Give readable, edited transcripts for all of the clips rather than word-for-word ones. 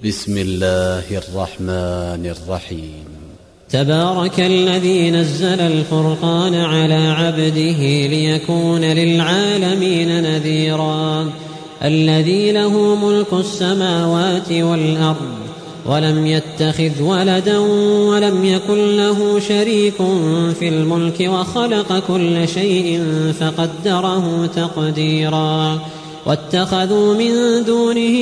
بسم الله الرحمن الرحيم. تبارك الذي نزل الفرقان على عبده ليكون للعالمين نذيرا الذي له ملك السماوات والأرض ولم يتخذ ولدا ولم يكن له شريك في الملك وخلق كل شيء فقدره تقديرا واتخذوا من دونه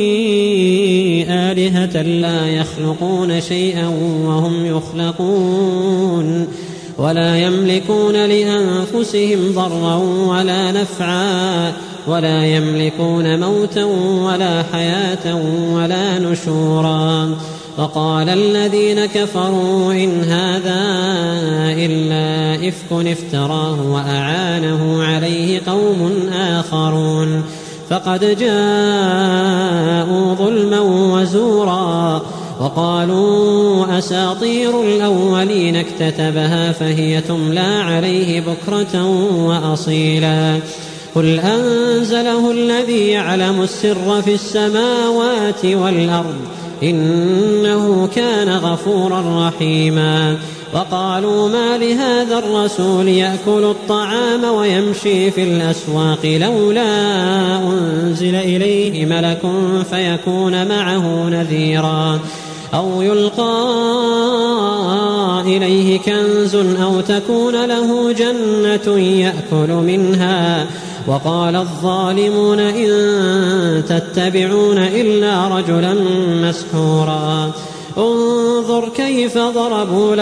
آلهة لا يخلقون شيئا وهم يخلقون ولا يملكون لأنفسهم ضرا ولا نفعا ولا يملكون موتا ولا حياة ولا نشورا. وقال الذين كفروا إن هذا إلا إفك افتراه وأعانه عليه قوم آخرون فقد جاءوا ظلما وزورا وقالوا أساطير الأولين اكتتبها فهي تملى عليه بكرة وأصيلا. قل أنزله الذي يعلم السر في السماوات والأرض إنه كان غفورا رحيما. وقالوا ما لهذا الرسول يأكل الطعام ويمشي في الأسواق لولا أنزل إليه ملك فيكون معه نذيرا أو يلقى إليه كنز أو تكون له جنة يأكل منها. وقال الظالمون إن تتبعون إلا رجلا مسحورا. انظر كيف ضربوا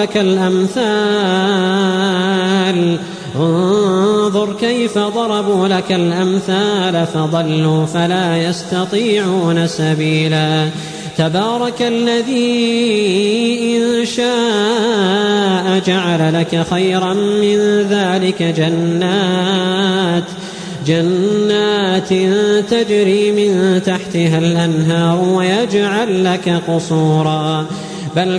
لك الأمثال فضلوا فلا يستطيعون سبيلا. تبارك الذي إن شاء جعل لك خيرا من ذلك جنات تجري من تحتها الأنهار ويجعل لك قصورا بل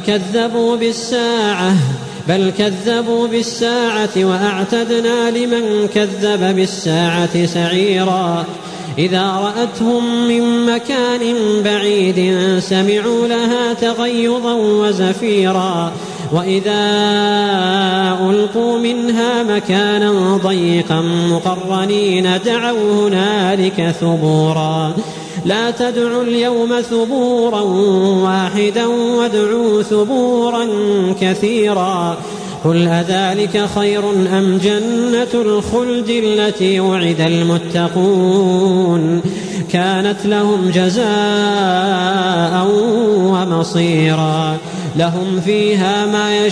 كذبوا بالساعة وأعتدنا لمن كذب بالساعة سعيرا. إذا رأتهم من مكان بعيد سمعوا لها تغيظا وزفيرا وإذا ألقوا منها مكانا ضيقا مقرنين دعوا هنالك ثبورا. لا تدعوا اليوم ثبورا واحدا وادعوا ثبورا كثيرا. قل أذلك خير أم جنة الخلد التي وعد المتقون كانت لهم جزاء ومصيرا. لهم فيها ما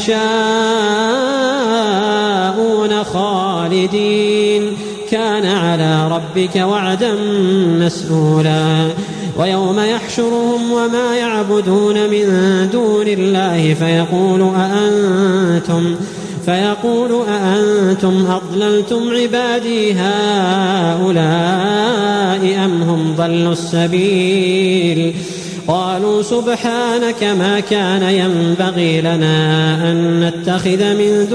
يشاءون خالدين كان على ربك وعدا مسئولا. ويوم يحشرهم وما يعبدون من دون الله فيقول أأنتم أضللتم عبادي هؤلاء أم هم ضلوا السبيل. قالوا سبحانك ما كان ينبغي لنا أن نتخذ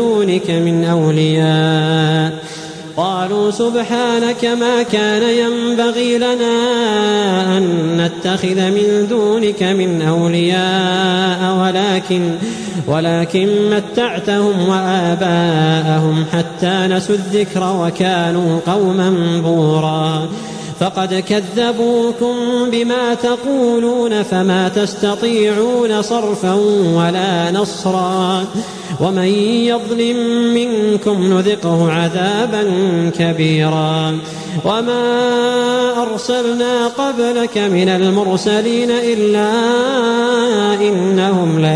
من دونك من أولياء ولكن متعتهم وآباءهم حتى نسوا الذكر وكانوا قوما بورا. فقد كذبوكم بما تقولون فما تستطيعون صرفا ولا نصرا. ومن يظلم منكم نذقه عذابا كبيرا. وما أرسلنا قبلك من المرسلين إلا إنهم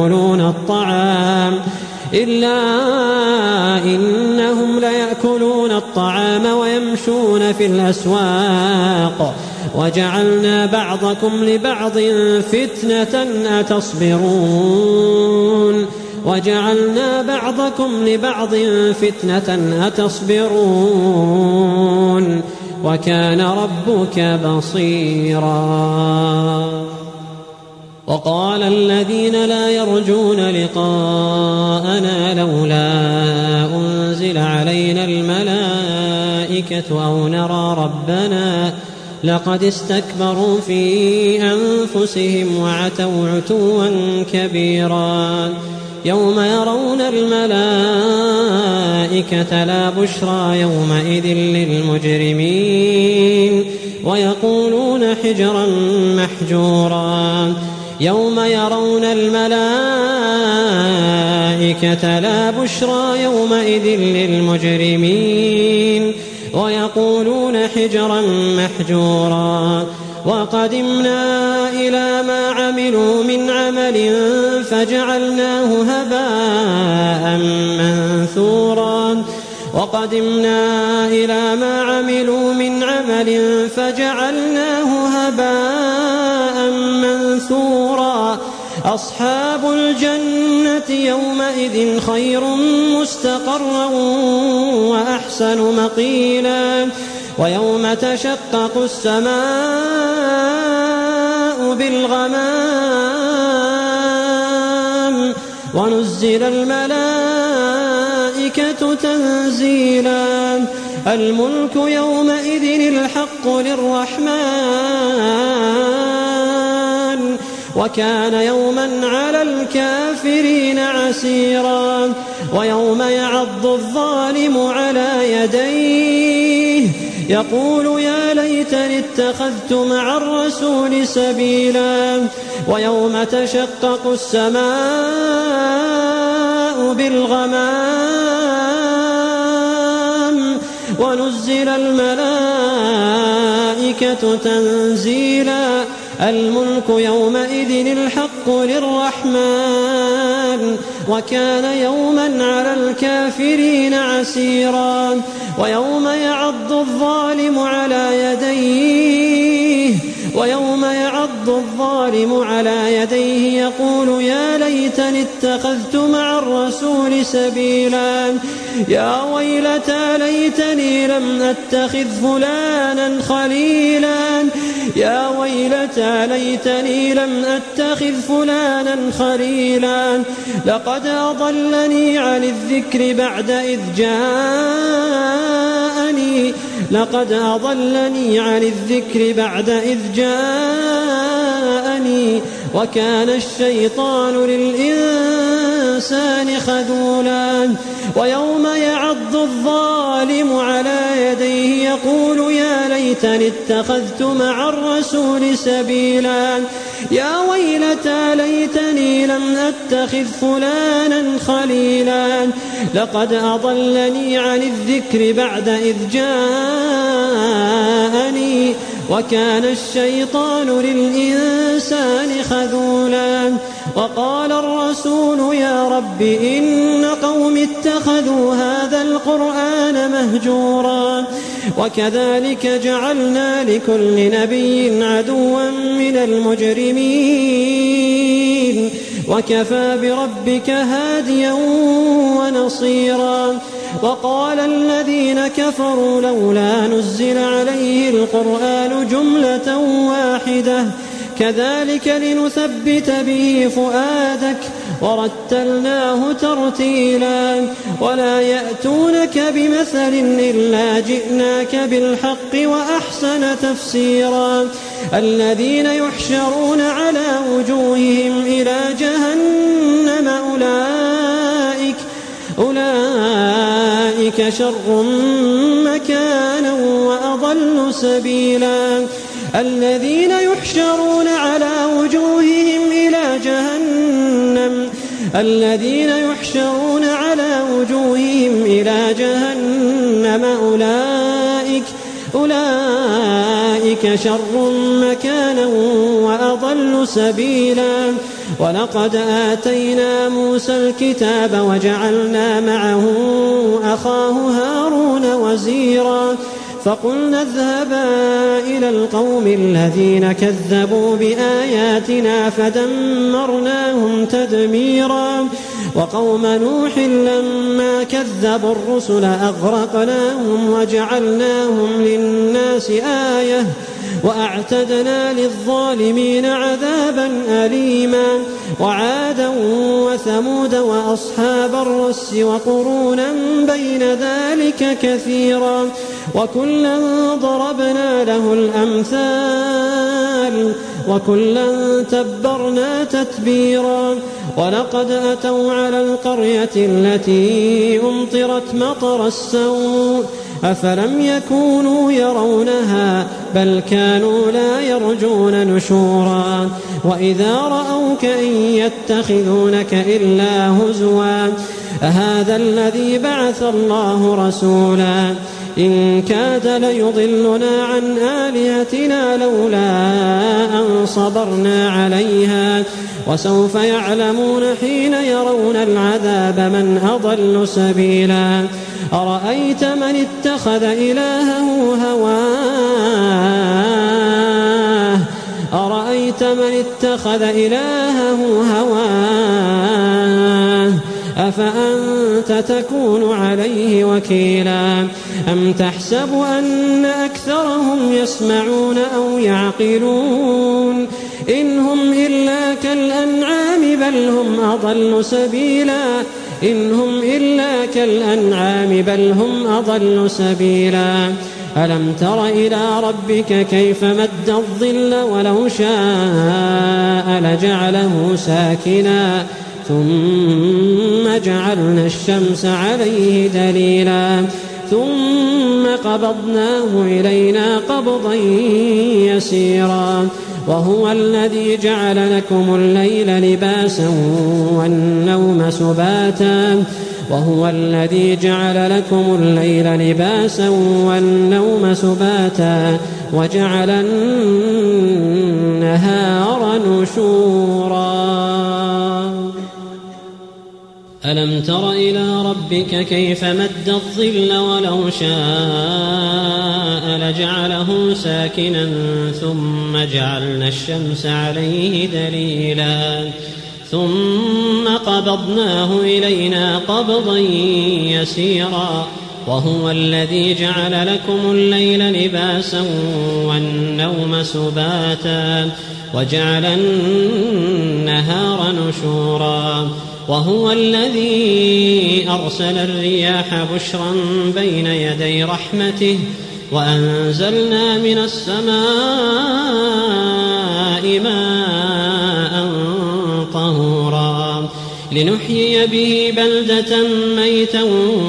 ليأكلون الطعام ويمشون في الأسواق وجعلنا بعضكم لبعض فتنة أتصبرون وكان ربك بصيرا. وقال الذين لا يرجون لقاءنا لولا أنزل علينا الملائكة أو نرى ربنا لقد استكبروا في أنفسهم وعتوا عتوا كبيرا يوم يرون الملائكة لا بشرى يومئذ للمجرمين ويقولون حجرا محجورا يوم يرون الملائكة لا بشرى يومئذ للمجرمين ويقولون حجرا محجورا وقدمنا إلى ما عملوا من عمل فجعلناه هباء منثورا وقدمنا إلى ما عملوا من عمل فجعلناه هباء منثورا أصحاب الجنة يومئذ خير مستقرا وأحسن مقيلا ويوم تشقق السماء بالغمام ونزل الملائكة تنزيلا الملك يومئذ الحق للرحمن وكان يوما على الكافرين عسيرا ويوم يعض الظالم على يديه يقول يا ليتني اتخذت مع الرسول سبيلا ويوم تشقق السماء بالغمام ونزل الملائكة تنزيلا الملك يومئذ الحق للرحمن وكان يوما على الكافرين عسيرا ويوم يعض الظالم على يديه يقول يا ليتني اتخذت مع الرسول سبيلا يا ويلتى ليتني لم أتخذ فلانا خليلا يا ويلتى ليتني لم أتخذ فلانا خليلا لقد أضلني عن الذكر بعد إذ جاءني وكان الشيطان للإنسان خذولا ويوم يعض الظالم على يديه يقول يا ليتني اتخذت مع الرسول سبيلا يا ويلتى ليتني لم أتخذ فلانا خليلا لقد أضلني عن الذكر بعد إذ جاءني وكان الشيطان للإنسان خذولا وقال الرسول يا رب إن قوم اتخذوا هذا القرآن مهجورا وكذلك جعلنا لكل نبي عدوا من المجرمين وكفى بربك هاديا ونصيرا وقال الذين كفروا لولا نزل عليه القرآن جملة واحدة كذلك لنثبت به فؤادك ورتلناه ترتيلا ولا يأتونك بمثل إلا جئناك بالحق وأحسن تفسيرا الذين يحشرون على وجوههم إلى جهنم أولئك شر مكانا وأضل سبيلا الذين يحشرون على وجوههم إلى جهنم أولئك شر مكانا وأضل سبيلا ولقد آتينا موسى الكتاب وجعلنا معه أخاه هارون وزيرا فقلنا اذهبا إلى القوم الذين كذبوا بآياتنا فدمرناهم تدميرا وقوم نوح لما كذبوا الرسل أغرقناهم وجعلناهم للناس آية وأعتدنا للظالمين عذابا أليما وعادا وثمود وأصحاب الرس وقرونا بين ذلك كثيرا وكلا ضربنا له الأمثال وكلا تبرنا تتبيرا ولقد أتوا على القرية التي أمطرت مطر السوء أفلم يكونوا يرونها بل كانوا لا يرجون نشورا وإذا رأوك إن يتخذونك إلا هزوا أهذا الذي بعث الله رسولا إن كاد ليضلنا عن آلهتنا لولا أن صبرنا عليها وسوف يعلمون حين يرون العذاب من أضل سبيلا أرأيت من اتخذ إلهه هواه أفأنت تكون عليه وكيلا أم تحسب أن أكثرهم يسمعون أو يعقلون إن هم إلا كالأنعام بل هم أضل سبيلا ألم تر إلى ربك كيف مد الظل ولو شاء لجعله ساكنا ثم جعلنا الشمس عليه دليلا ثم قبضناه إلينا قبضا يسيرا وهو الذي جعل لكم الليل لباسا والنوم سباتا وجعل النهار نشورا ألم تر إلى ربك كيف مد الظل ولو شاء لجعله ساكنا ثم جعلنا الشمس عليه دليلا ثم قبضناه إلينا قبضا يسيرا وهو الذي جعل لكم الليل لباسا والنوم سباتا وجعل النهار نشورا وهو الذي أرسل الرياح بشرا بين يدي رحمته وأنزلنا من السماء ماء طهورا لنحيي به بلدة ميتا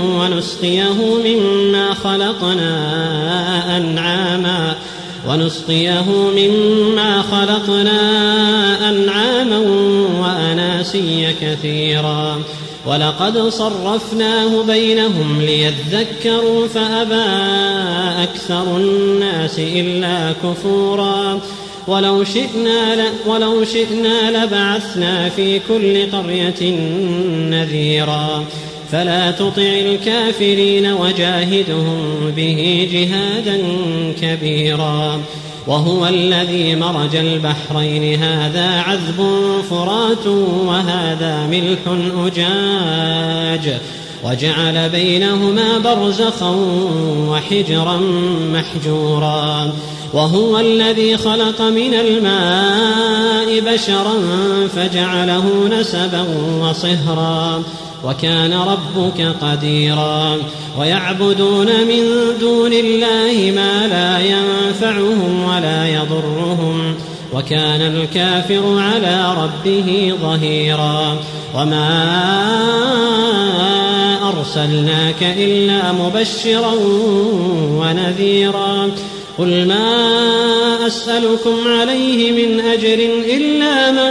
ونسقيه مما خلقنا أنعاما وأناسيا كثيرا ولقد صرفناه بينهم ليذكروا فأبى أكثر الناس إلا كفورا ولو شئنا لبعثنا في كل قرية نذيرا فلا تطع الكافرين وجاهدهم به جهادا كبيرا وهو الذي مرج البحرين هذا عذب فرات وهذا ملح أجاج وجعل بينهما برزخا وحجرا محجورا وهو الذي خلق من الماء بشرا فجعله نسبا وصهرا وكان ربك قديرا ويعبدون من دون الله ما لا ينفعهم ولا يضرهم وكان الكافر على ربه ظهيرا وما أرسلناك إلا مبشرا ونذيرا قل ما أسألكم عليه من أجر إلا من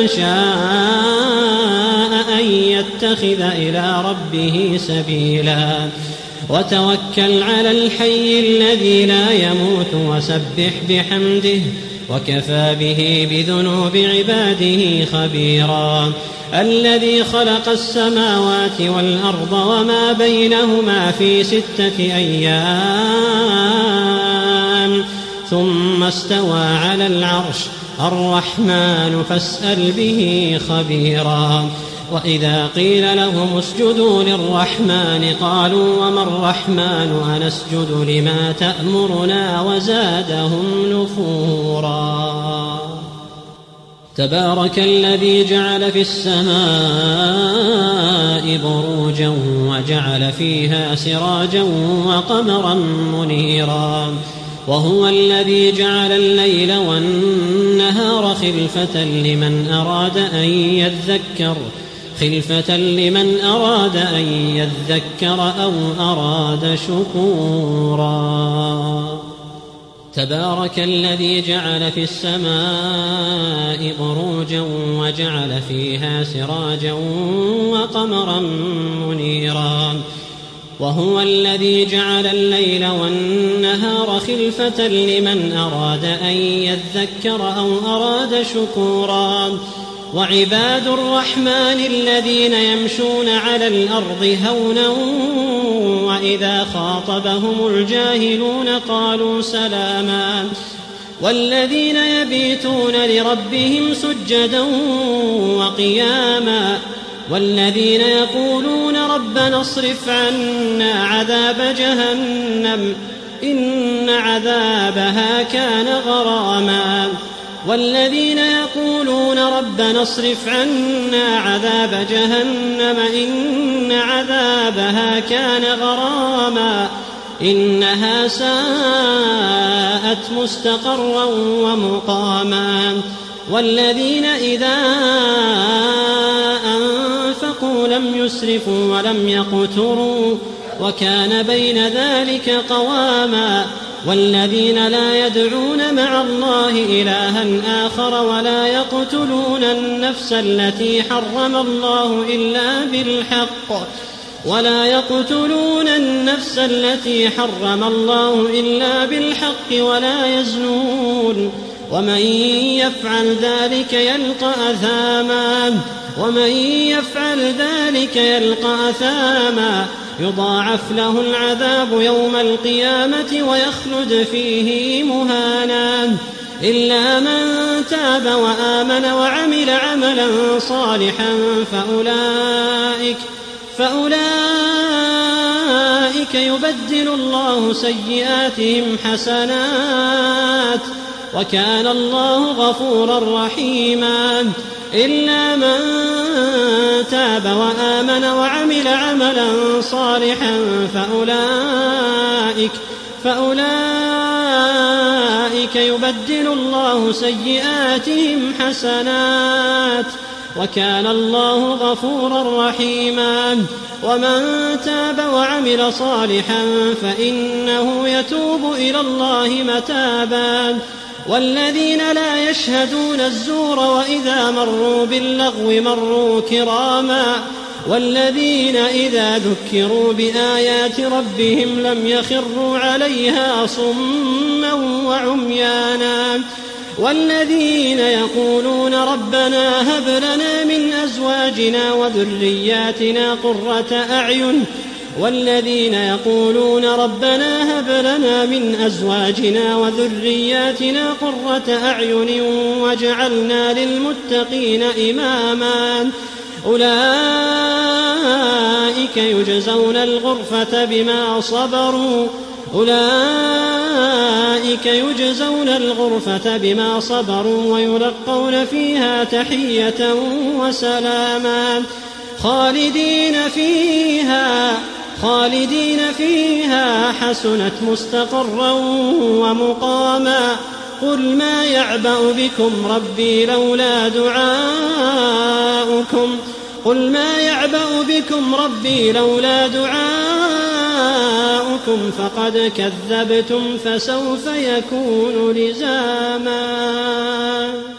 شاء أن يتخذ إلى ربه سبيلا وتوكل على الحي الذي لا يموت وسبح بحمده وكفى به بذنوب عباده خبيرا الذي خلق السماوات والأرض وما بينهما في 6 أيام ثم استوى على العرش الرحمن فاسأل به خبيرا وإذا قيل لهم اسجدوا للرحمن قالوا وما الرحمن أنسجد لما تأمرنا وزادهم نفورا تبارك الذي جعل في السماء بروجا وجعل فيها سراجا وقمرا منيرا وهو الذي جعل الليل والنهار خلفة لمن أراد أن يذكر أو أراد شكورا تبارك الذي جعل في السماء بروجا وجعل فيها سراجا وقمرا منيرا وهو الذي جعل الليل والنهار خلفة لمن أراد أن يذكر أو أراد شكورا وعباد الرحمن الذين يمشون على الأرض هونا وإذا خاطبهم الجاهلون قالوا سلاما والذين يبيتون لربهم سجدا وقياما والذين يقولون ربنا اصرف عنا عذاب جهنم إن عذابها كان غراما والذين يقولون ربنا اصرف عنا عذاب جهنم إن عذابها كان غراما إنها ساءت مستقرا ومقاما والذين إذا أنفقوا لم يسرفوا ولم يقتروا وكان بين ذلك قواما والذين لا يدعون مع الله إلها آخر ولا يقتلون النفس التي حرم الله إلا بالحق ولا يزنون ومن يفعل ذلك يلقى أثاما يضاعف له العذاب يوم القيامة ويخلد فيه مهانا إلا من تاب وآمن وعمل عملا صالحا فأولئك يبدل الله سيئاتهم حسنات وكان الله غفورا رحيما إلا من تاب وآمن وعمل عملا صالحا فأولئك يبدل الله سيئاتهم حسنات وكان الله غفورا رحيما ومن تاب وعمل صالحا فإنه يتوب إلى الله متابا والذين لا يشهدون الزور وإذا مروا باللغو مروا كراما والذين إذا ذكروا بآيات ربهم لم يخروا عليها صما وعميانا والذين يقولون ربنا هب لنا من أزواجنا وذرياتنا قرة أعين واجعلنا للمتقين إماما أولئك يجزون الغرفة بما صبروا ويلقون فيها تحية وسلاما خالدين فيها حسنت مستقرا ومقاما قل ما يعبأ بكم ربي لولا دعاؤكم فقد كذبتم فسوف يكون لزاما